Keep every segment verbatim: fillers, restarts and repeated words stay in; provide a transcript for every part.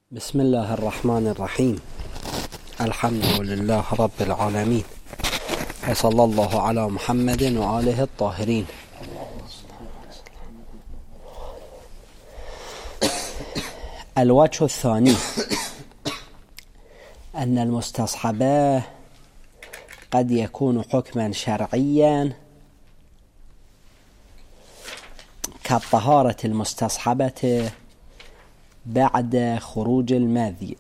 بسم الله الرحمن الرحيم. الحمد لله رب العالمين، وصلى الله على محمد وآله الطاهرين. الوجه الثاني أن المستصحب قد يكون حكما شرعيا كالطهارة المستصحبة بعد خروج المذي،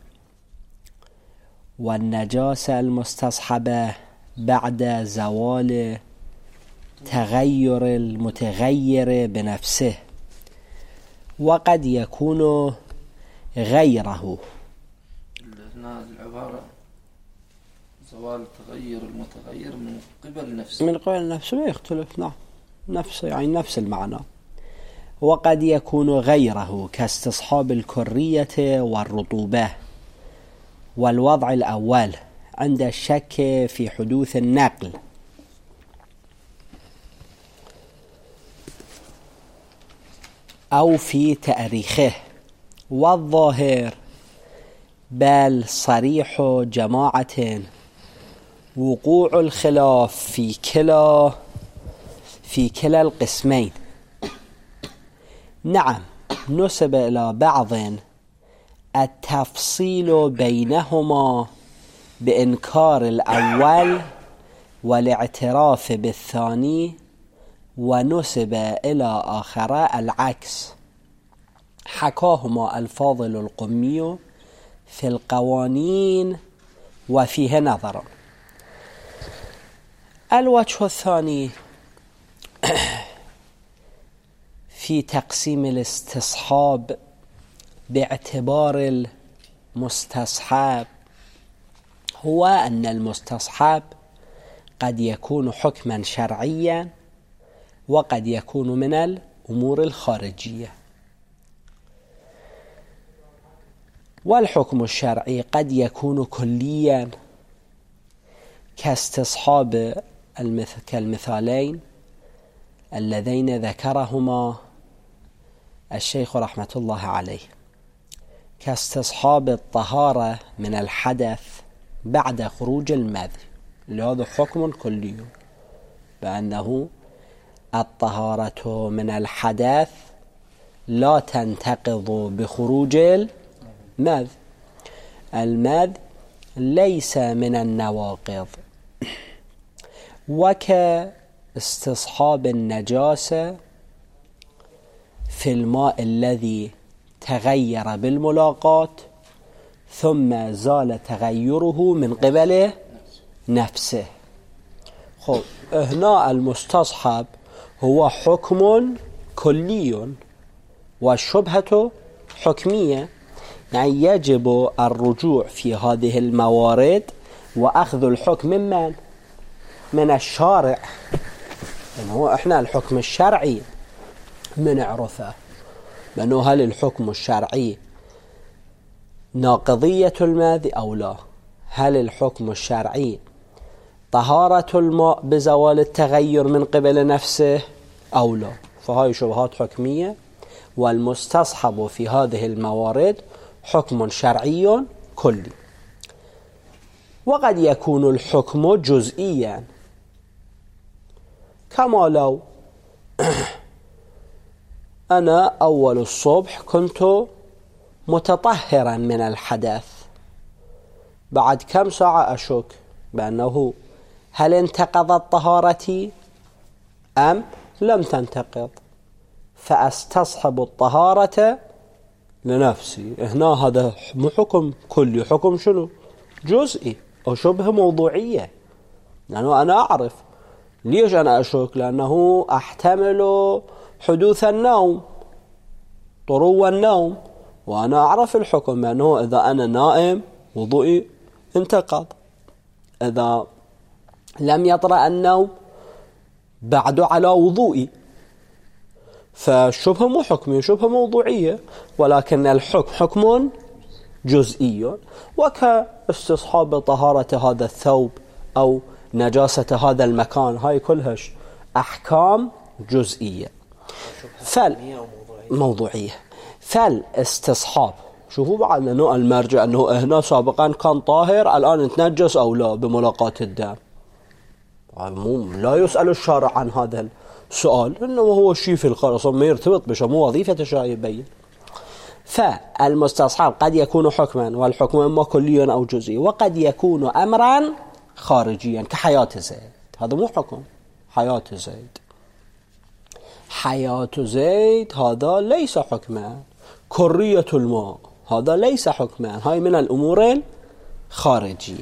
والنجاسة المستصحبة بعد زوال تغير المتغير بنفسه، وقد يكون غيره. العبارة زوال تغير المتغير من قبل نفسه من قبل نفسه لا يختلف، نعم، نفس يعني نفس المعنى. وقد يكون غيره كاستصحاب الكرية والرطوبة والوضع الأول عند الشك في حدوث النقل، أو في تأريخه. والظاهر بل صريح جماعة وقوع الخلاف في كلا في كلا القسمين. نعم، نسب إلى بعض التفصيل بينهما بإنكار الأول والاعتراف بالثاني، ونسب إلى آخر العكس، حكاهما الفاضل القمي في القوانين وفيه نظر. الوجه الثاني في تقسيم الاستصحاب باعتبار المستصحب هو أن المستصحب قد يكون حكما شرعيا وقد يكون من الأمور الخارجية. والحكم الشرعي قد يكون كليا كاستصحاب المثل كالمثالين اللذين ذكرهما الشيخ رحمة الله عليه، كاستصحاب الطهارة من الحدث بعد خروج المذي، لهذا حكم كلي بأنه الطهارة من الحدث لا تنتقض بخروج المذي. المذي ليس من النواقض. وكاستصحاب النجاسة في الماء الذي تغير بالملاقات ثم زال تغيره من قبل نفسه. خب، هنا المستصحب هو حكم كلي والشبهة حكمية، يعني يجب الرجوع في هذه الموارد وأخذ الحكم من من؟ من الشارع. يعني هو احنا الحكم الشرعي من عرفه لأنه هل الحكم الشرعي ناقضية المذي أو لا؟ هل الحكم الشرعي طهارة الماء بزوال التغير من قبل نفسه أو لا؟ فهاي شبهات حكمية، والمستصحب في هذه الموارد حكم شرعي كلي. وقد يكون الحكم جزئيا، كما لو أنا أول الصبح كنت متطهرا من الحدث، بعد كم ساعة أشك بأنه هل انتقضت طهارتي أم لم تنتقض، فأستصحب الطهارة لنفسي. هنا هذا مو حكم كلي، حكم شنو؟ جزئي أو شبه موضوعية. لأنه أنا أعرف ليش أنا أشك، لأنه أحتمل حدوث النوم، طرو النوم، وأنا أعرف الحكم بأنه إذا أنا نائم وضوئي انتقض، إذا لم يطرأ النوم بعد على وضوئي. فالشبهة مو حكمية، شبهة موضوعية، ولكن الحكم حكم جزئي. وكاستصحاب طهارة هذا الثوب أو نجاسة هذا المكان، هاي كلها أحكام جزئية فال موضوعية. فالاستصحاب شوفوا بعد أنه المرجع أنه هنا سابقا كان طاهر الآن يتنجس أو لا بملاقاة الدم. لا يسأل الشارع عن هذا السؤال إنه هو شيء في الخارج ما يرتبط بشه، مو وظيفة الشارع يبين. فالمستصحب قد يكون حكما، والحكم إما كليا أو جزئي، وقد يكون أمرا خارجيا كحياة زيد. هذا مو حكم حياة زيد، حياة زيد هذا ليس حكما. كرية الماء هذا ليس حكما، هاي من الأمور الخارجية.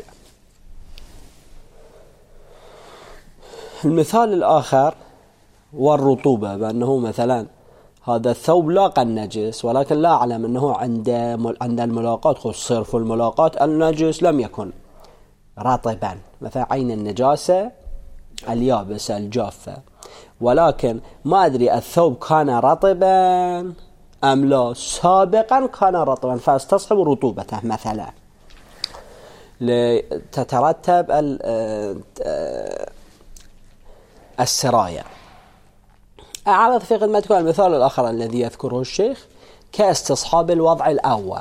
المثال الآخر والرطوبة، بأنه مثلا هذا الثوب لاقى النجس ولكن لا أعلم أنه عند عند الملاقات خص صرف الملاقات النجس لم يكن رطبا، مثلا عين النجاسة اليابسة الجافة، ولكن ما أدري الثوب كان رطبا أم لا، سابقا كان رطبا فاستصحب رطوبته مثلا لتترتب السرايا. أعرض في خدمتكم المثال الآخر الذي يذكره الشيخ كاستصحاب الوضع الأول.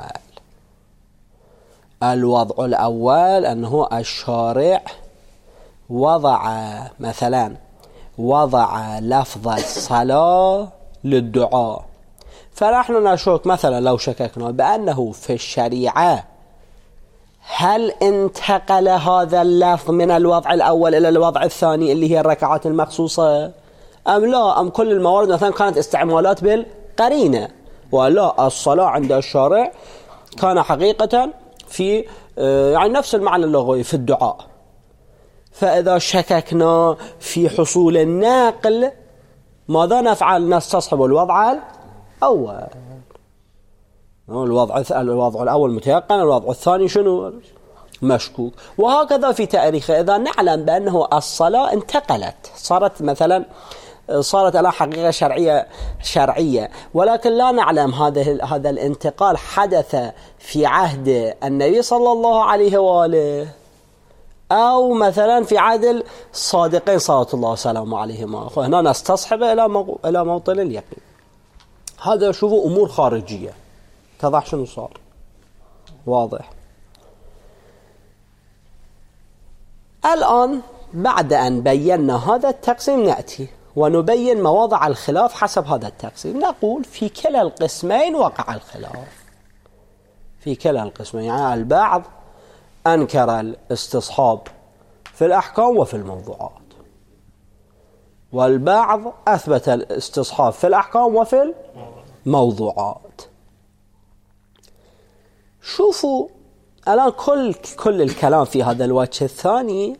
الوضع الأول أنه الشارع وضع مثلا وضع لفظ الصلاة للدعاء، فنحن نشك مثلا لو شككنا بأنه في الشريعة هل انتقل هذا اللفظ من الوضع الأول إلى الوضع الثاني اللي هي الركعات المخصوصة أم لا، أم كل الموارد مثلا كانت استعمالات بالقرينة، ولا الصلاة عند الشارع كان حقيقة في يعني نفس المعنى اللغوي في الدعاء. فإذا شككنا في حصول النقل ماذا نفعل؟ نستصحب الوضع الأول. الوضع الوضع الأول متيقن، الوضع الثاني شنو؟ مشكوك. وهكذا في تاريخه، إذا نعلم بأنه الصلاة انتقلت صارت مثلا صارت لها حقيقة شرعية شرعية ولكن لا نعلم هذا هذا الانتقال حدث في عهد النبي صلى الله عليه وآله أو مثلا في عهد الصادقين صلى الله وسلامه عليهما، هنا نستصحب إلى إلى موطن اليقين. هذا شوفوا أمور خارجية. اتضح شنو صار؟ واضح. الآن بعد أن بينا هذا التقسيم نأتي ونبين مواضع الخلاف حسب هذا التقسيم. نقول في كلا القسمين وقع الخلاف، في كلا القسمين، يعني البعض أنكر الاستصحاب في الأحكام وفي الموضوعات، والبعض أثبت الاستصحاب في الأحكام وفي الموضوعات. شوفوا الآن كل كل الكلام في هذا الوجه الثاني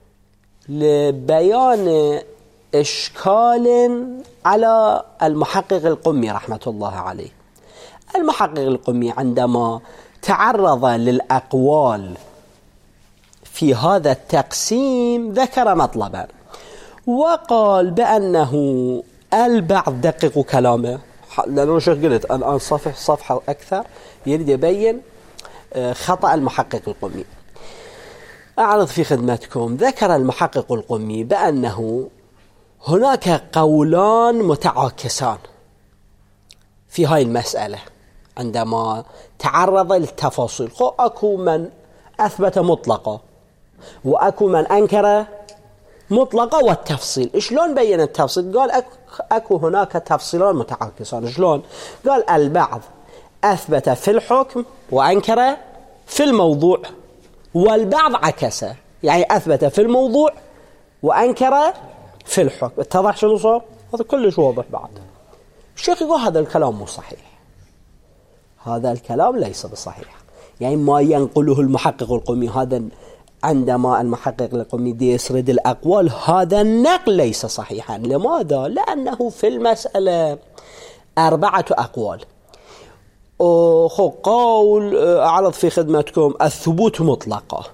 لبيان إشكال على المحقق القمي رحمة الله عليه. المحقق القمي عندما تعرض للأقوال في هذا التقسيم ذكر مطلبا، وقال بأنه البعض دققوا كلامه، لأنه شيخ قلت الآن صفح صفحة أكثر يريد يبين خطأ المحقق القمي. أعرض في خدمتكم. ذكر المحقق القمي بأنه هناك قولان متعاكسان في هاي المسألة عندما تعرض للتفاصيل. خو أكو من أثبت مطلقة وأكو من أنكر مطلقة والتفصيل. شلون بين التفصيل؟ قال أكو, أكو هناك تفصيلان متعاكسان. شلون؟ قال البعض أثبت في الحكم وأنكر في الموضوع، والبعض عكسه، يعني أثبت في الموضوع وأنكر في الحكم. اتضح شنو صار؟ هذا كلش واضح. بعد الشيخ يقول هذا الكلام مو صحيح، هذا الكلام ليس بصحيح، يعني ما ينقله المحقق القمي هذا عندما المحقق القمي دي يسرد الأقوال هذا النقل ليس صحيحا. لماذا؟ لأنه في المسألة أربعة أقوال. خو قول أعرض في خدمتكم الثبوت مطلقة،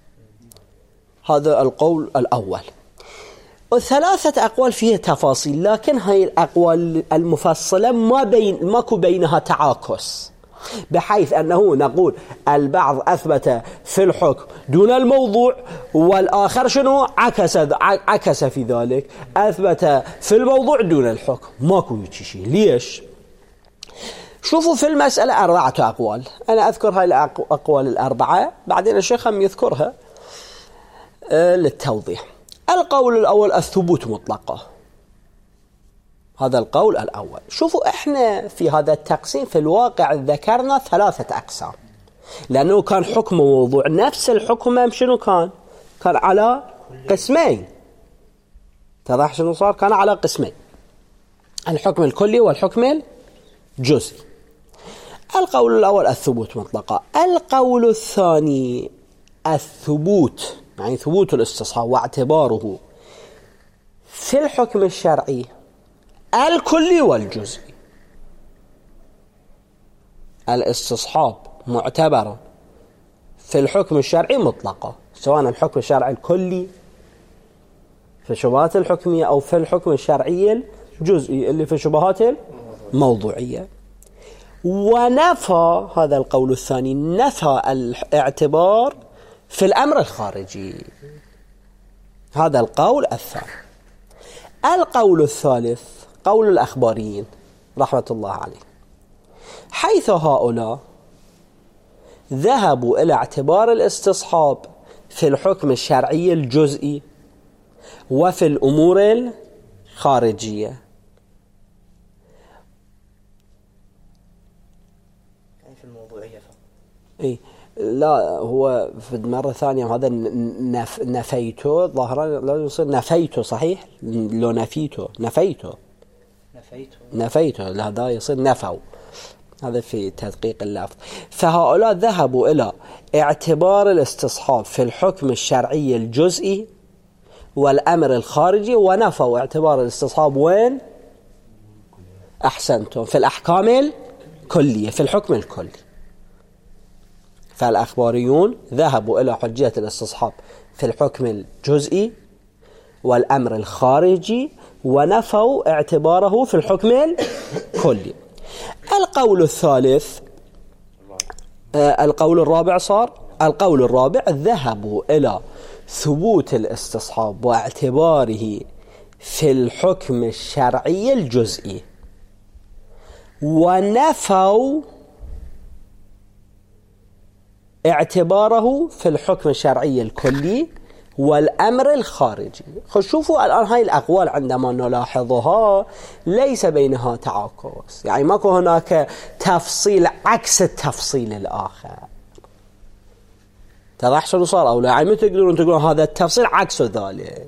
هذا القول الأول. وثلاثة أقوال فيها تفاصيل، لكن هاي الأقوال المفصلة ما بين ماكو بينها تعاكس، بحيث أنه نقول البعض أثبت في الحكم دون الموضوع، والآخر شنو عكس عكس في ذلك أثبت في الموضوع دون الحكم. ماكو شيء. ليش؟ شوفوا في المسألة أربعة أقوال، أنا أذكر هاي الأقوال الأربعة بعدين الشيخ هم يذكرها آه للتوضيح. القول الأول الثبوت مطلقة، هذا القول الأول. شوفوا إحنا في هذا التقسيم في الواقع ذكرنا ثلاثة أقسام، لأنه كان حكم موضوع نفس الحكم شنو كان؟ كان على قسمين. تضح شنو صار؟ كان على قسمين، الحكم الكلي والحكم الجزئي. القول الأول الثبوت مطلقة. القول الثاني الثبوت، يعني ثبوت الاستصحاب واعتباره في الحكم الشرعي الكلي والجزئي. الاستصحاب معتبر في الحكم الشرعي مطلقة، سواء الحكم الشرعي الكلي في الشبهات الحكمية أو في الحكم الشرعي الجزئي اللي في الشبهات الموضوعية. ونفى هذا القول الثاني، نفى الاعتبار في الأمر الخارجي، هذا القول الثاني. القول الثالث قول الأخباريين رحمة الله عليه، حيث هؤلاء ذهبوا إلى اعتبار الاستصحاب في الحكم الشرعي الجزئي وفي الأمور الخارجية. في الموضوعية فقط. إيه لا، هو في مرة ثانية هذا نف نفيته ظاهرا لا يصير نفيته، صحيح؟ لو نفيته نفيته نفيته نفيته لا، هذا يصير نفوا، هذا في تدقيق اللفظ. فهؤلاء ذهبوا إلى اعتبار الاستصحاب في الحكم الشرعي الجزئي والأمر الخارجي، ونفوا اعتبار الاستصحاب وين؟ أحسنتم، في الأحكام الكلية، في الحكم الكلي. فالأخباريون ذهبوا إلى حجية الاستصحاب في الحكم الجزئي والأمر الخارجي، ونفوا اعتباره في الحكم الكلي. القول الثالث آه القول الرابع صار القول الرابع ذهبوا إلى ثبوت الاستصحاب واعتباره في الحكم الشرعي الجزئي، ونفوا اعتباره في الحكم الشرعي الكلي والأمر الخارجي. شوفوا الآن هاي الأقوال عندما نلاحظها ليس بينها تعاكس، يعني ماكو هناك تفصيل عكس التفصيل الآخر. تضح شنو صار أو لا؟ يعني ما تقدرون تقولون هذا التفصيل عكس ذلك.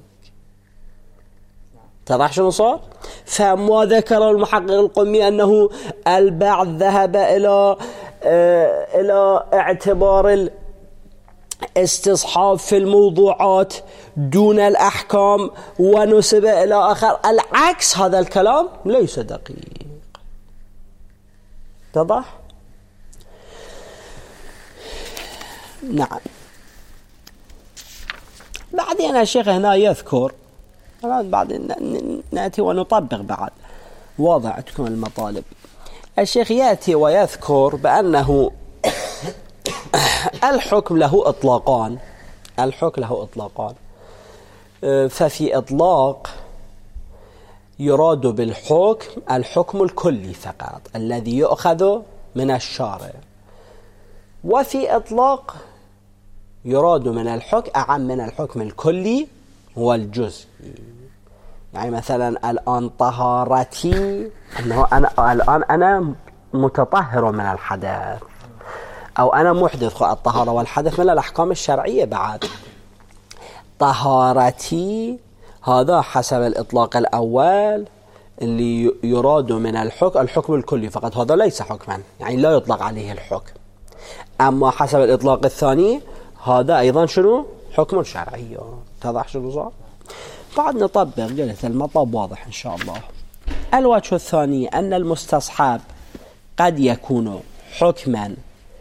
تضح شنو صار؟ فما ذكر المحقق القمي أنه البعض ذهب إلى آه إلى اعتبار الاستصحاب في الموضوعات دون الأحكام ونسب إلى آخر، العكس هذا الكلام ليس دقيق. تضح؟ نعم. بعدين الشيخ هنا يذكر، بعدين نأتي ونطبق بعد واضح تكون المطالب. الشيخ يأتي ويذكر بأنه الحكم له إطلاقان، الحكم له إطلاقان. ففي إطلاق يراد بالحكم الحكم الكلي فقط الذي يؤخذ من الشارع، وفي إطلاق يراد من الحكم أعم من الحكم الكلي هو الجزء. يعني مثلا الآن طهارتي، أنه أنا الآن أنا متطهر من الحدث، أو أنا محدث. الطهارة والحدث من الأحكام الشرعية بعد. طهارتي هذا حسب الإطلاق الأول اللي يراد من الحكم الحكم الكلي فقط، هذا ليس حكما، يعني لا يطلق عليه الحكم. أما حسب الإطلاق الثاني هذا أيضا شنو؟ حكم شرعي. تضح شنو صار؟ بعد نطبق قلت المطلب واضح إن شاء الله. الوجه الثاني أن المستصحب قد يكون حكما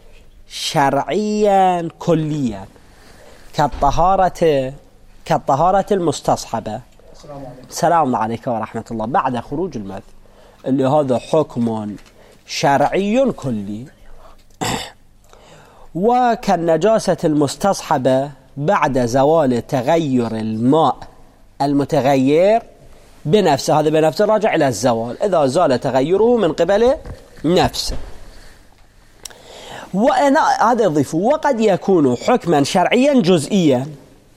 شرعيا كليا كالطهارة كالطهارة المستصحبة. السلام عليكم ورحمة الله. بعد خروج المذ اللي هذا حكم شرعي كلي. وكالنجاسة المستصحبة بعد زوال تغير الماء المتغير بنفسه، هذا بنفسه راجع إلى الزوال، إذا زال تغيره من قبل نفسه. وأنا هذا يضيف وقد يكون حكما شرعيا جزئيا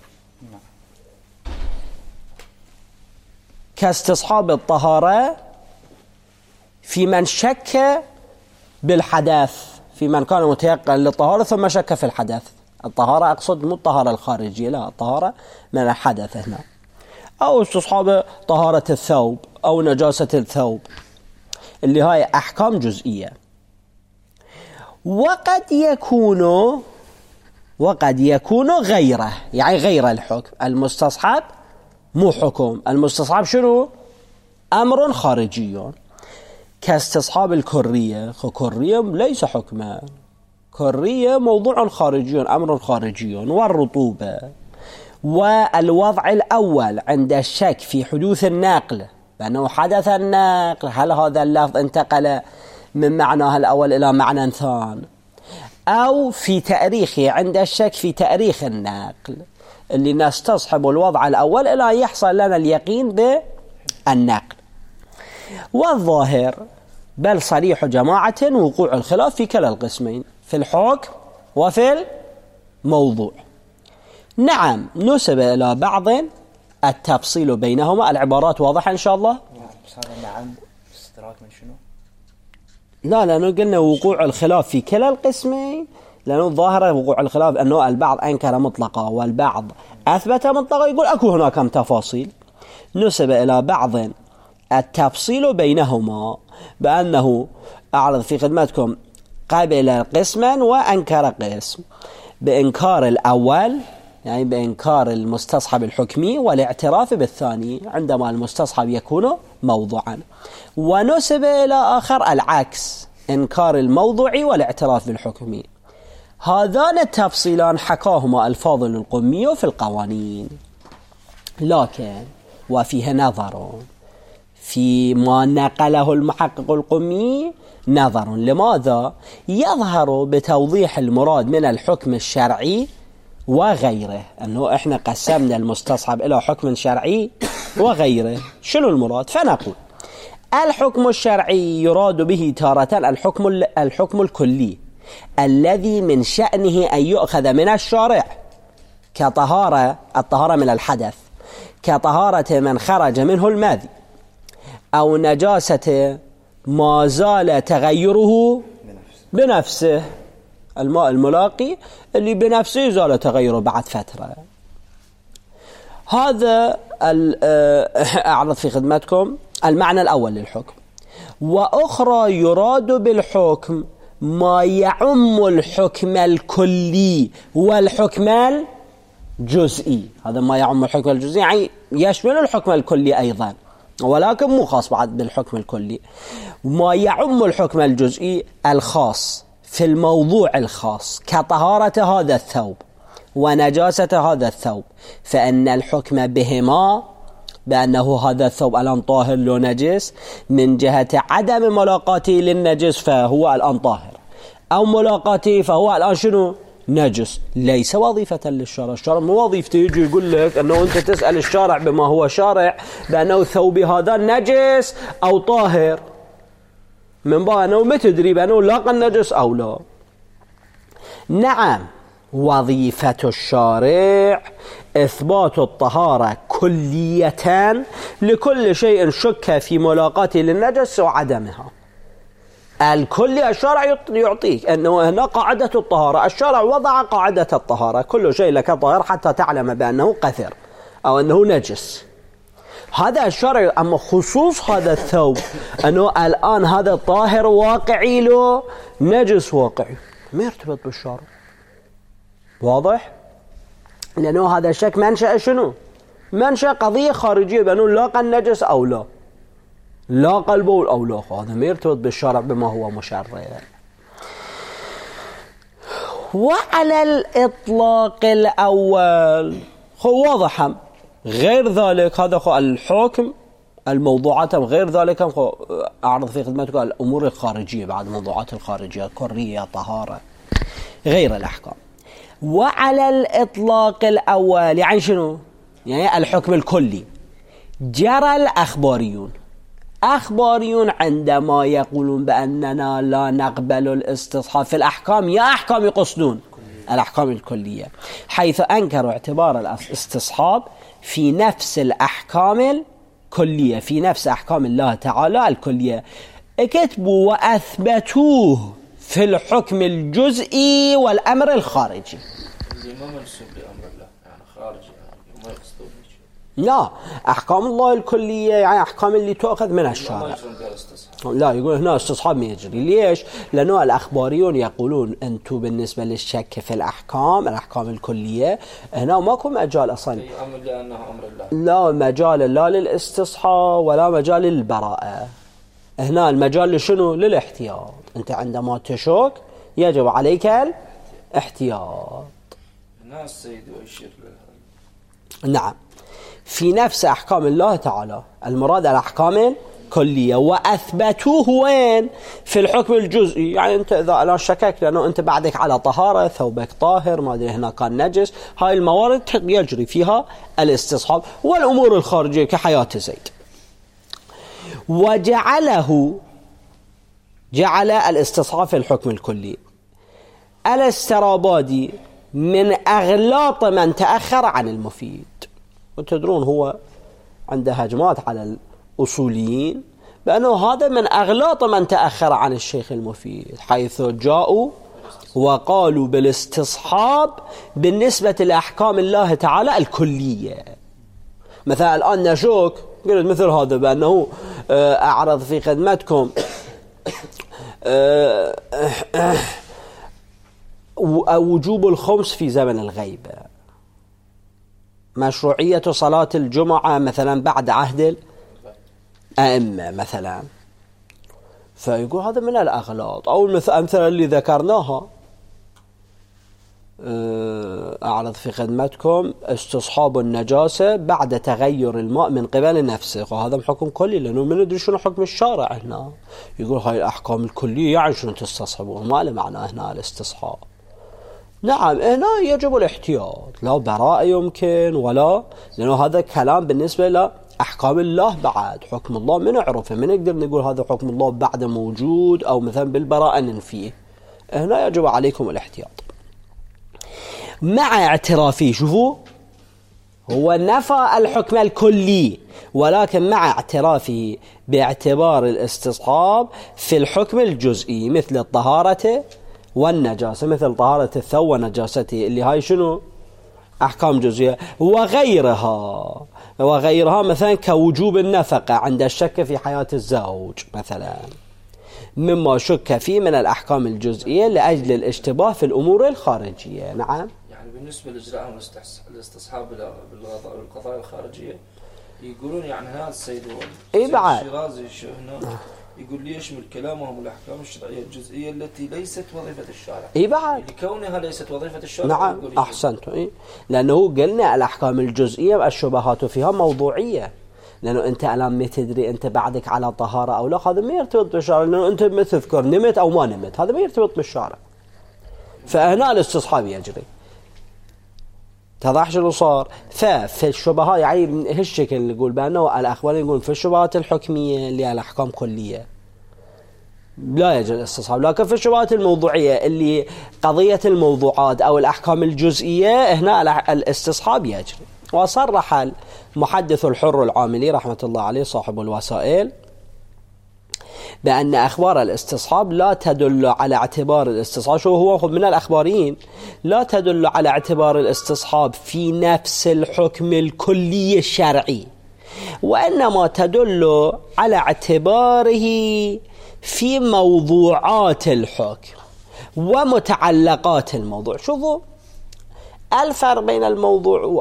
كاستصحاب الطهارة في من شك بالحدث، في من كان متيقن للطهارة ثم شك في الحدث. الطهارة أقصد مو الطهارة الخارجية، لا، الطهارة من الحدث هنا. أو استصحاب طهارة الثوب أو نجاسة الثوب، اللي هاي أحكام جزئية. وقد يكون وقد يكون غيره، يعني غير الحكم المستصحب، مو حكم المستصحب شنو؟ أمر خارجي كاستصحاب الكرية. كرية ليس حكما، كرية موضوع خارجي، أمر خارجي. والرطوبة والوضع الأول عند الشك في حدوث النقل، بأنه حدث النقل، هل هذا اللفظ انتقل من معناه الأول إلى معنى ثاني، أو في تاريخه عند الشك في تاريخ النقل، اللي نستصحب الوضع الأول إلى أن يحصل لنا اليقين بالنقل. والظاهر بل صريح جماعة وقوع الخلاف في كلا القسمين، في الحكم وفي الموضوع. نعم، نسب إلى بعض التفصيل بينهما. العبارات واضحة إن شاء الله؟ نعم. استدراك من شنو؟ لا، لأنه قلنا وقوع الخلاف في كلا القسمين، لأنه ظاهر وقوع الخلاف أنه البعض أنكر مطلقا والبعض أثبت مطلقا، يقول أكو هناك كم تفاصيل. نسب إلى بعض التفصيل بينهما بأنه أعرض في خدمتكم قبل قسما وأنكر قسم، بإنكار الأول يعني بإنكار المستصحب الحكمي والاعتراف بالثاني عندما المستصحب يكون موضوعا. ونسب إلى آخر العكس، إنكار الموضوع والاعتراف بالحكمي. هذان التفصيلان حكاهما الفاضل القمي في القوانين، لكن وفيه نظر فيما نقله المحقق القمي. نظر لماذا؟ يظهر بتوضيح المراد من الحكم الشرعي وغيره، أنه إحنا قسمنا المستصحب إلى حكم شرعي وغيره. شنو المراد؟ فنقول الحكم الشرعي يراد به تارة الحكم الحكم الكلي الذي من شأنه أن يؤخذ من الشارع، كطهارة الطهارة من الحدث، كطهارة من خرج منه المذي، أو نجاسة ما زال تغيره بنفسه، الماء الملاقي اللي بنفسه زال تغيره بعد فترة. هذا أعرض في خدمتكم المعنى الأول للحكم. وأخرى يراد بالحكم ما يعم الحكم الكلي والحكم الجزئي. هذا ما يعم الحكم الجزئي يعني يشمل الحكم الكلي أيضا، ولكن مو خاص بعد بالحكم الكلي. ما يعم الحكم الجزئي الخاص في الموضوع الخاص، كطهارة هذا الثوب ونجاسة هذا الثوب، فإن الحكم بهما بأنه هذا الثوب الآن طاهر لو نجس من جهة عدم ملاقاته للنجس فهو الآن طاهر، أو ملاقاته فهو الآن شنو؟ نجس. ليس وظيفة للشارع. الشارع مو وظيفته يجي يقول لك أنه أنت تسأل الشارع بما هو شارع بأنه ثوبي هذا نجس أو طاهر، من باب أنه ما تدري بأنه لاقى النجس أو لا. نعم، وظيفة الشارع إثبات الطهارة كلية لكل شيء شك في ملاقاته للنجس وعدمها. الكل الشارع يعطيك أنه هنا قاعدة الطهارة، الشارع وضع قاعدة الطهارة، كل شيء لك طاهر حتى تعلم بأنه قذر أو أنه نجس. هذا الشارع. أما خصوص هذا الثوب أنه الآن هذا طاهر واقعي له نجس واقعي، ما يرتبط بالشارع. واضح؟ لأنه هذا الشك منشأ شنو؟ منشأ قضية خارجية بأنه لاقى النجس أو لا، لاقى البول أو لا، هذا ما يرتبط بالشارع بما هو مشرع. وعلى الإطلاق الأول هو واضح، غير ذلك هذا هو الحكم الموضوعات، غير ذلك أعرض في خدمتك الأمور الخارجية بعد موضوعات الخارجية، كرية، طهارة، غير الأحكام. وعلى الإطلاق الأول يعني شنو؟ يعني الحكم الكلي. جرى الأخباريون أخباريون عندما يقولون بأننا لا نقبل الاستصحاب في الأحكام، يا أحكام يقصدون الأحكام الكلية، حيث أنكروا اعتبار الاستصحاب في نفس الأحكام الكلية، في نفس أحكام الله تعالى الكلية. اكتبوا وأثبتوه في الحكم الجزئي والأمر الخارجي. اللي ما منسوب لأمر الله يعني خارجي، يعني ما يقصدون. لا، أحكام الله الكلية يعني أحكام اللي تؤخذ من الشارع. لا، يقول هنا استصحاب ما يجري. ليش؟ لأنه الأخباريون يقولون أنتم بالنسبة للشك في الأحكام الأحكام الكلية هنا ماكو مجال أصلا، أمر لأنه أمر الله، لا مجال لا للاستصحاب ولا مجال للبراءة. هنا المجال لشنو؟ للاحتياط. أنت عندما تشك يجب عليك الاحتياط. هنا السيد ويشير له. نعم، في نفس أحكام الله تعالى، المراد الأحكام الكلية. وأثبتوه وين؟ في الحكم الجزئي. يعني أنت إذا أنا شككت لأنه أنت بعدك على طهارة، ثوبك طاهر، ما أدري هنا كان نجس، هاي الموارد يجري فيها الاستصحاب. والأمور الخارجية كحياة زيد. وجعله جعل الاستصحاب في الحكم الكلي. الاسترابادي من أغلاط من تأخر عن المفيد. وتدرون هو عنده هجمات على الأصوليين بأنه هذا من أغلاط من تأخر عن الشيخ المفيد، حيث جاءوا وقالوا بالاستصحاب بالنسبة لأحكام الله تعالى الكلية. مثلا الآن نشوك قلت مثل هذا بأنه أعرض في خدمتكم وجوب الخمس في زمن الغيبة، مشروعية صلاة الجمعة مثلا بعد عهد الأئمة مثلا، فيقول هذا من الأغلاط. أو الأمثلة اللي ذكرناها، أعرض في خدمتكم استصحاب النجاسة بعد تغير الماء من قبل نفسه، وهذا حكم كلي لأنه ما ندري شنو حكم الشارع هنا. يقول هاي الأحكام الكلية يعني شنو تستصحبون، ما له معنى هنا الاستصحاب. نعم، هنا يجب الاحتياط، لا براءة يمكن ولا، لأنه هذا كلام بالنسبة لأحكام الله بعد. حكم الله من نعرفه، من نقدر نقول هذا حكم الله بعد موجود أو مثلا بالبراءة ننفيه. هنا يجب عليكم الاحتياط مع اعترافه. شوفوا، هو نفى الحكم الكلي ولكن مع اعترافه باعتبار الاستصحاب في الحكم الجزئي، مثل الطهارة والنجاسة، مثل طهارة الثوب ونجاسته، اللي هاي شنو؟ أحكام جزئية. وغيرها وغيرها مثلا كوجوب النفقة عند الشك في حياة الزوج مثلا، مما شك فيه من الأحكام الجزئية لأجل الاشتباه في الأمور الخارجية. نعم، يعني بالنسبة لإجراء الاستصحاب بالقضايا الخارجية يقولون يعني هذا السيد إيه بعد الشيرازي هنا يقول لي يشمل كلامهم الأحكام الشرعية الجزئية التي ليست وظيفة الشارع. إيه بعد لكونها ليست وظيفة الشارع. نعم، أحسنت. إيه؟ لأنه قلنا الأحكام الجزئية الشبهات فيها موضوعية، لأنه أنت الآن ما تدري أنت بعدك على طهارة أو لا، هذا ما يرتبط بالشارع، لأنه أنت ما تذكر نمت أو ما نمت، هذا ما يرتبط بالشارع. فهنا الاستصحاب يجري. تضح شنو صار؟ ففي الشبهات يعني هالشكل اللي يقول بأنه الأخبار يقول في الشبهات الحكمية اللي على أحكام كلية لا يجوز الاستصحاب، لكن في الشبهات الموضوعية اللي قضية الموضوعات أو الأحكام الجزئية هنا الاستصحاب يجري. وصرح المحدث الحر العاملي رحمة الله عليه صاحب الوسائل بأن أخبار الاستصحاب لا تدل على اعتبار الاستصحاب، شو هو من الأخباريين، لا تدل على اعتبار الاستصحاب في نفس الحكم الكلي الشرعي، وإنما تدل على اعتباره في موضوعات الحكم ومتعلقات الموضوع. شوفوا الفرق بين الموضوع و...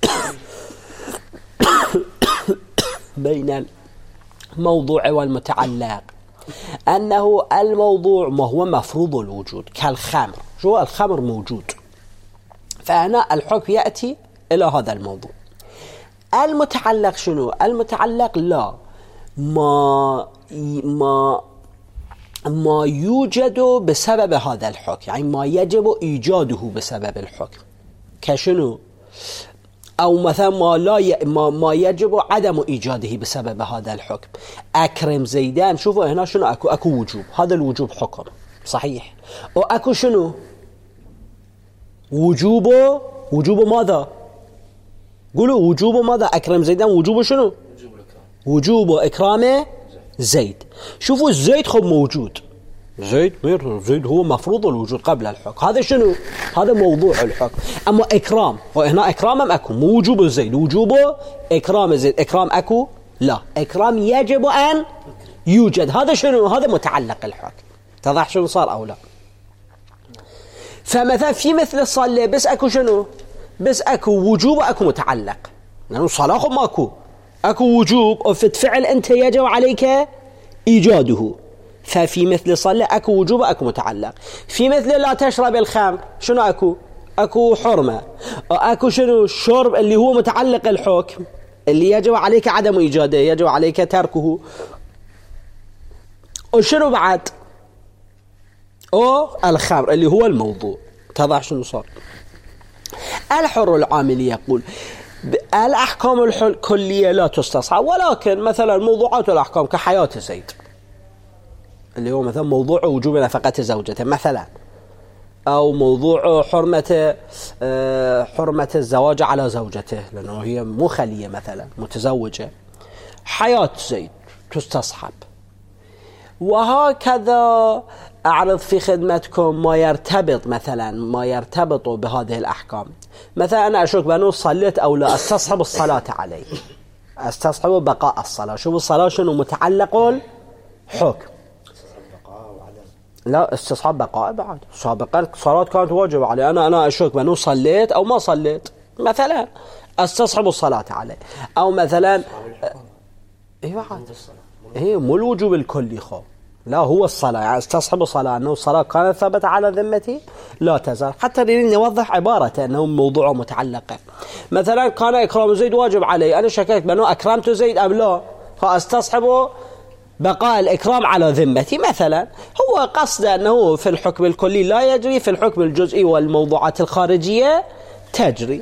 بين الموضوع والمتعلق، أنه الموضوع ما هو مفروض الوجود كالخمر. شو الخمر موجود، فهنا الحكم يأتي إلى هذا الموضوع. المتعلق شنو؟ المتعلق لا ما ما ما يوجد بسبب هذا الحكم، يعني ما يجب إيجاده بسبب الحكم. كشنو؟ أو مثلا ما, لا ي... ما... ما يجب عدم إيجاده بسبب هذا الحكم. أكرم زيدان، شوفوا هنا شنو أكو أكو وجوب، هذا الوجوب حكم صحيح، وأكو شنو وجوبه وجوب ماذا؟ قولوا وجوب ماذا؟ أكرم زيدان وجوب شنو؟ وجوب إكرام زيد. شوفوا زيد خب موجود، زيد مير زيد هو مفروض الوجود قبل الحكم، هذا شنو؟ هذا موضوع الحكم. أما إكرام، وهنا إكرام أكو، مو وجوب زيد، وجوبه إكرام زيد. إكرام أكو؟ لا، إكرام يجب أن يوجد. هذا شنو؟ هذا متعلق الحكم. تضح شنو صار أو لا؟ فمثلا في مثل صلي بس أكو شنو؟ بس أكو وجوب وأكو متعلق، لأنه صلاة ما أكو أكو وجوب، وفي فعل أنت يجب عليك إيجاده. ففي مثل صلى أكو وجوب أكو متعلق. في مثل لا تشرب الخمر شنو أكو؟ أكو حرمة. أكو شنو؟ شرب اللي هو متعلق الحكم، اللي يجب عليك عدم إيجاده، يجب عليك تركه. وشنو بعد؟ أو الخمر اللي هو الموضوع. تضع شنو صار؟ الحر العاملي يقول الأحكام الكلية لا تستصحب، ولكن مثلا موضوعات الأحكام كحياة زيد اللي هو مثلا موضوع وجوب نفقة زوجته مثلا، أو موضوع حرمة حرمة الزواج على زوجته لأنه هي مخلية مثلا متزوجة، حياة زيد تستصحب. وهكذا أعرض في خدمتكم ما يرتبط مثلا ما يرتبط بهذه الأحكام. مثلا أنا أشك بأنه صليت أو لا، أستصحب الصلاة عليه، أستصحب بقاء الصلاة. شوف الصلاة شنو متعلق الحكم، لا استصحاب بقاء بعد. سابقا الصلاة كانت واجب علي، أنا أنا أشك بأنه صليت أو ما صليت مثلا، أستصحب الصلاة عليه. أو مثلا إيه بعد إيه مو الوجوب الكلي خو، لا هو الصلاة، يعني استصحب الصلاة أنه الصلاة كانت ثابتة على ذمتي لا تزال، حتى نريد نوضح عبارة أنه موضوع متعلقة. مثلا كان إكرام زيد واجب علي، أنا شكيت بأنه أكرمت زيد أم لا، فأستصحبه بقاء الإكرام على ذمتي مثلا. هو قصد أنه في الحكم الكلي لا يجري، في الحكم الجزئي والموضوعات الخارجية تجري.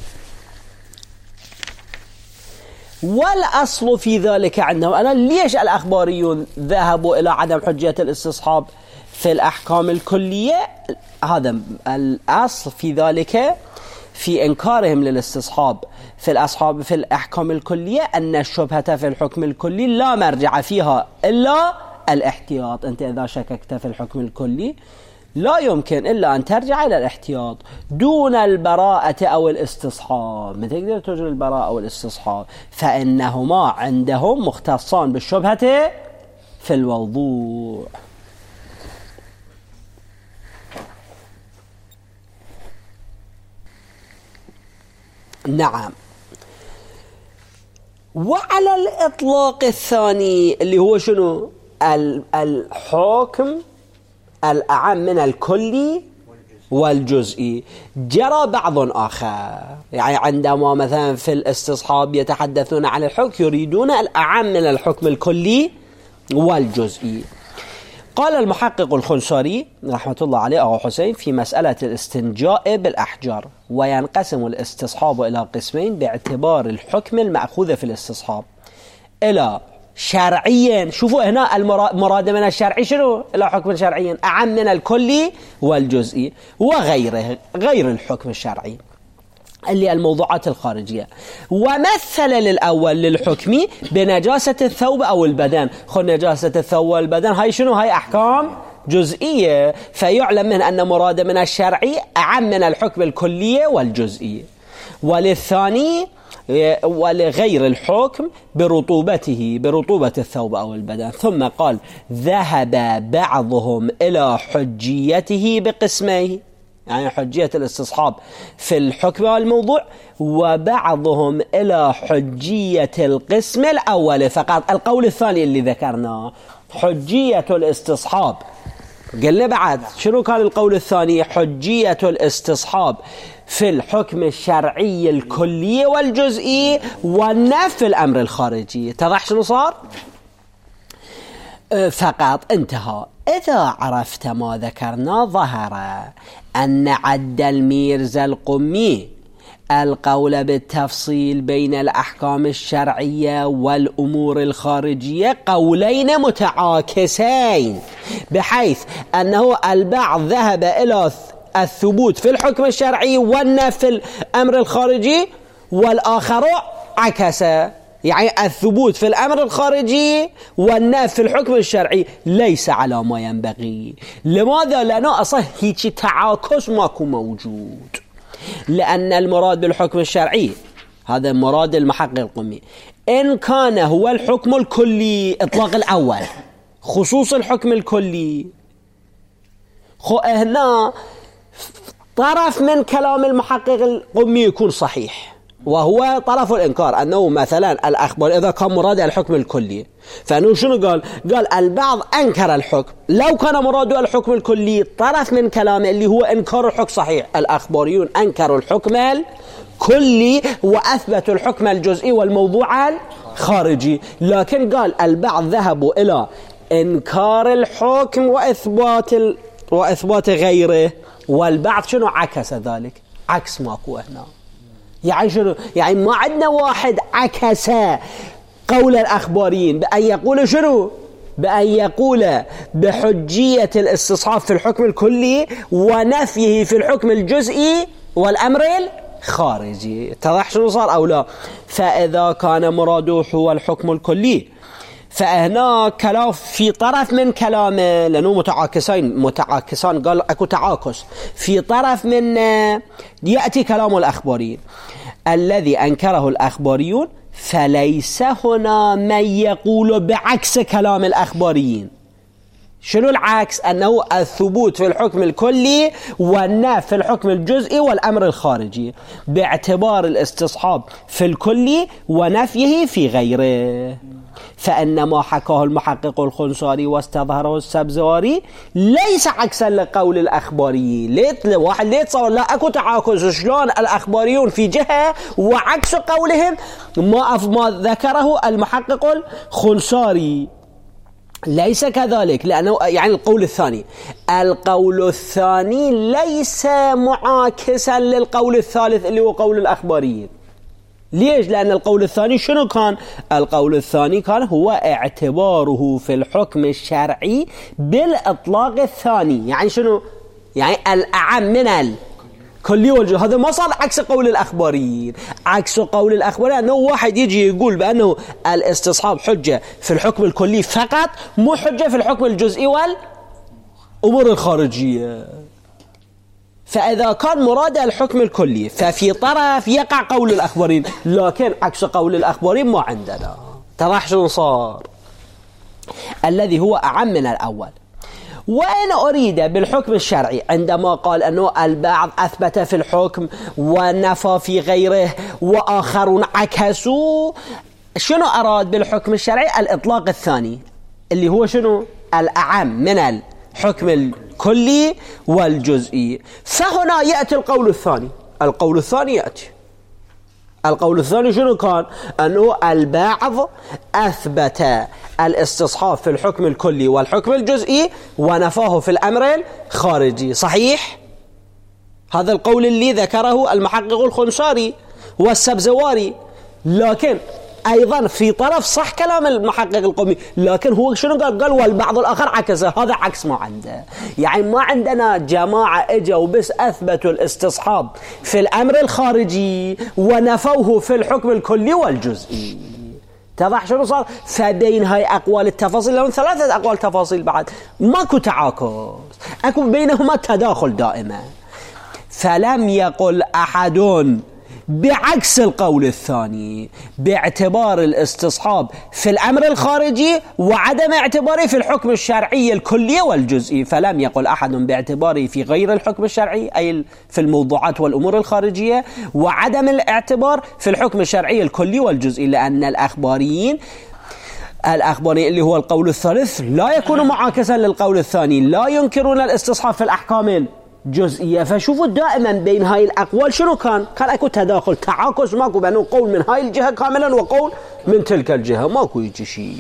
والأصل في ذلك عندهم، أنا ليش الأخباريون ذهبوا إلى عدم حجية الاستصحاب في الأحكام الكلية؟ هذا الأصل في ذلك في إنكارهم للاستصحاب في الأصحاب في الأحكام الكلية أن الشبهة في الحكم الكلي لا مرجع فيها إلا الاحتياط. أنت إذا شككت في الحكم الكلي لا يمكن إلا أن ترجع إلى الاحتياط دون البراءة أو الاستصحاب. ما تقدر تجري البراءة أو الاستصحاب، فإنهما عندهم مختصان بالشبهة في الوضوع. نعم. وعلى الإطلاق الثاني اللي هو شنو؟ الحكم الأعم من الكلي والجزئي، جرى بعض آخر. يعني عندما مثلا في الاستصحاب يتحدثون عن الحكم يريدون الأعم من الحكم الكلي والجزئي. قال المحقق الخنساري رحمة الله عليه أبو حسين في مسألة الاستنجاء بالأحجار: وينقسم الاستصحاب إلى قسمين باعتبار الحكم المأخوذ في الاستصحاب إلى شرعيا. شوفوا هنا المراد من الشرعي شنو؟ إلى حكم شرعي أعم من الكلي والجزئي، وغيره غير الحكم الشرعي اللي الموضوعات الخارجية. ومثل للأول للحكم بنجاسة الثوب أو البدن. خذ نجاسة الثوب والبدن هاي شنو؟ هاي أحكام جزئية، فيعلم من أن مراد من الشرعي أعم من الحكم الكلي والجزئي. وللثاني ولغير الحكم برطوبته برطوبة الثوب أو البدن. ثم قال: ذهب بعضهم إلى حجيته بقسميه، يعني حجية الاستصحاب في الحكم والموضوع، وبعضهم إلى حجية القسم الأول فقط. القول الثاني اللي ذكرناه حجية الاستصحاب، قلنا بعد شنو كان القول الثاني؟ حجية الاستصحاب في الحكم الشرعي الكلي والجزئي والنفي الأمر الخارجي. تضح شنو صار؟ فقط انتهى. إذا عرفت ما ذكرنا ظهر أن عد الميرزا القمي القول بالتفصيل بين الأحكام الشرعية والأمور الخارجية قولين متعاكسين، بحيث أنه البعض ذهب إلى الثبوت في الحكم الشرعي والنفي في الأمر الخارجي، والآخر عكس، يعني الثبوت في الأمر الخارجي والنفي في الحكم الشرعي ليس على ما ينبغي. لماذا؟ لأنه أصلا هيك تعاكس ماكو موجود، لأن المراد بالحكم الشرعي هذا مراد المحقق القمي إن كان هو الحكم الكلي إطلاق الأول خصوص الحكم الكلي، خو هنا طرف من كلام المحقق القمي يكون صحيح، وهو طرف الإنكار، أنه مثلا الأخبار إذا كان مراد الحكم الكلي فأنه شنو قال؟ قال البعض أنكر الحكم، لو كان مراد الحكم الكلي طرف من كلامه اللي هو إنكار الحكم صحيح. الأخباريون أنكروا الحكم الكلي وأثبتوا الحكم الجزئي والموضوع الخارجي، لكن قال البعض ذهبوا إلى إنكار الحكم وإثبات ال... وإثبات غيره، والبعض شنو عكس ذلك، عكس ماكو هنا. يعني شنو؟ يعني ما عندنا واحد عكس قول الأخباريين بأن يقول شنو؟ بأن يقول بحجية الاستصحاب في الحكم الكلي ونفيه في الحكم الجزئي والأمر الخارجي. اتضح شنو صار أو لا؟ فإذا كان مراده هو الحكم الكلي فهنا كلام في طرف من كلامه، لأنه متعاكسين متعاكسان قال أكو تعاكس في طرف من يأتي كلام الأخباريين الذي أنكره الأخباريون، فليس هنا من يقول بعكس كلام الأخباريين. شنو العكس؟ أنه الثبوت في الحكم الكلي والنفي في الحكم الجزئي والأمر الخارجي باعتبار الاستصحاب في الكلي ونفيه في غيره. فإن ما حكاه المحقق الخنساري واستظهره السبزواري ليس عكسا لقول الأخباريين. ليت واحد ليت صار لا أكو تعاكس، شلون الأخباريون في جهة وعكس قولهم ما ما ذكره المحقق الخنساري ليس كذلك، لأنه يعني القول الثاني القول الثاني ليس معاكسا للقول الثالث اللي هو قول الأخباريين. ليش؟ لأن القول الثاني شنو كان؟ القول الثاني كان هو اعتباره في الحكم الشرعي بالإطلاق الثاني، يعني شنو؟ يعني الأعم من الكلي والجزئي. هذا ما صار عكس قول الأخباريين. عكس قول الأخباريين أنه واحد يجي يقول بأنه الاستصحاب حجة في الحكم الكلي فقط، مو حجة في الحكم الجزئي والأمور الخارجية. فإذا كان مراد الحكم الكلي ففي طرف يقع قول الأخبارين، لكن عكس قول الأخبارين ما عندنا. تضح شنو صار؟ الذي هو أعم من الأول. وإن أريد بالحكم الشرعي عندما قال أنه البعض أثبت في الحكم ونفى في غيره وآخرون عكسوا، شنو أراد بالحكم الشرعي؟ الإطلاق الثاني اللي هو شنو؟ الأعم من الحكم الكلي والجزئي. فهنا يأتي القول الثاني. القول الثاني يأتي القول الثاني شنو كان؟ أنه البعض أثبت الاستصحاب في الحكم الكلي والحكم الجزئي ونفاه في الأمر الخارجي. صحيح؟ هذا القول اللي ذكره المحقق الخنساري والسبزواري، لكن أيضا في طرف صح كلام المحقق القومي، لكن هو شنو قال؟ قال والبعض الآخر عكسه. هذا عكس ما عنده. يعني ما عندنا جماعة اجوا بس أثبتوا الاستصحاب في الأمر الخارجي ونفوه في الحكم الكلي والجزئي. تضح شنو صار؟ فبين هاي أقوال التفاصيل، لهم ثلاثة أقوال تفاصيل بعد، ماكو تعاكس، أكو بينهما تداخل دائما. فلم يقل أحد بعكس القول الثاني باعتبار الاستصحاب في الأمر الخارجي وعدم اعتباره في الحكم الشرعي الكلي والجزئي. فلم يقل أحد باعتباره في غير الحكم الشرعي أي في الموضوعات والأمور الخارجية، وعدم الاعتبار في الحكم الشرعي الكلي والجزئي، لأن الأخباريين الأخباري اللي هو القول الثالث لا يكون معاكسا للقول الثاني، لا ينكرون الاستصحاب في الأحكام جزئية. فشوفوا دائما بين هاي الأقوال شنو كان؟ كان أكو تداخل، تعاكس، ماكو بأنه قول من هاي الجهة كاملا وقول من تلك الجهة، ماكو يجي شيء.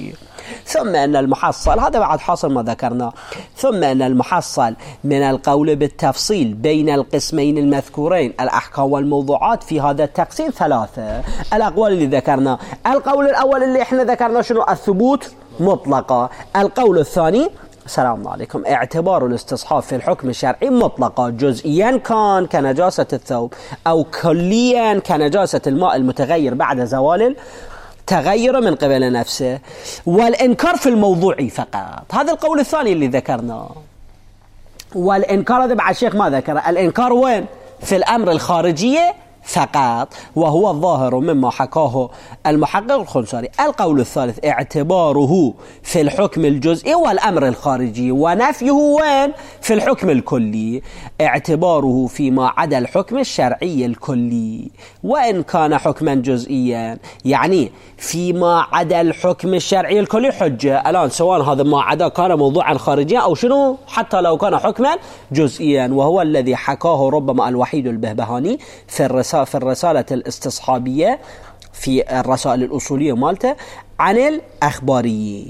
ثم أن المحصل، هذا بعد حاصل ما ذكرنا، ثم أن المحصل من القول بالتفصيل بين القسمين المذكورين الأحكام والموضوعات في هذا التقسيم ثلاثة. الأقوال اللي ذكرنا، القول الأول اللي احنا ذكرنا شنو؟ الثبوت مطلقة. القول الثاني السلام عليكم اعتبار الاستصحاب في الحكم الشرعي مطلقة، جزئيا كان كنجاسة الثوب أو كليا كنجاسة الماء المتغير بعد زوال تغير من قبل نفسه، والإنكار في الموضوع فقط. هذا القول الثاني اللي ذكرناه. والإنكار هذا بعد الشيخ ما ذكر، الإنكار وين؟ في الأمر الخارجية فقط، وهو الظاهر مما حكاه المحقق الخنساري. القول الثالث اعتباره في الحكم الجزئي والأمر الخارجي، ونفيه وين؟ في الحكم الكلي، اعتباره فيما عدا الحكم الشرعي الكلي، وإن كان حكما جزئيا، يعني فيما عدا الحكم الشرعي الكلي حجة. الآن سواء هذا ما عدا كان موضوعا خارجيا أو شنو، حتى لو كان حكما جزئيا، وهو الذي حكاه ربما الوحيد البهبهاني في الرسالة في الرسالة الاستصحابية في الرسائل الأصولية مالته عن الأخباريين.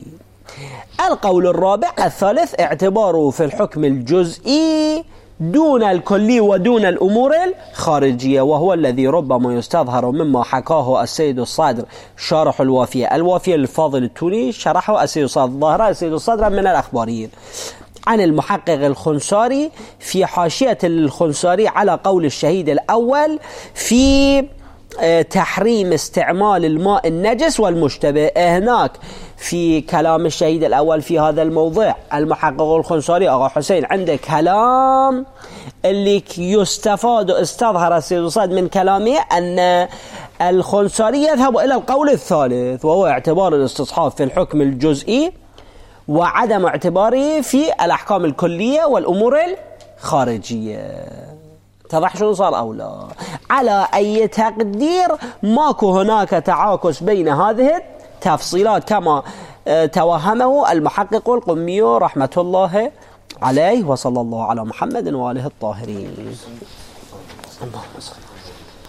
القول الرابع الثالث اعتباره في الحكم الجزئي دون الكلي ودون الأمور الخارجية، وهو الذي ربما يستظهر مما حكاه السيد الصدر شارح الوافية الوافية للفاضل التوني، شرحه السيد الصدر ظاهرة السيد الصدر من الأخباريين عن المحقق الخنساري في حاشية الخنساري على قول الشهيد الأول في تحريم استعمال الماء النجس والمشتبه. هناك في كلام الشهيد الأول في هذا الموضوع المحقق الخنساري أغا حسين عنده كلام اللي يستفاد استظهر السيد الصاد من كلامه أن الخنساري يذهب إلى القول الثالث، وهو اعتبار الاستصحاب في الحكم الجزئي وعدم اعتباره في الأحكام الكلية والأمور الخارجية. اتضح شنو صار أو لا؟ على أي تقدير ماكو هناك تعاكس بين هذه التفصيلات كما توهمه المحقق القمي رحمة الله عليه، وصلى الله على محمد وآله الطاهرين.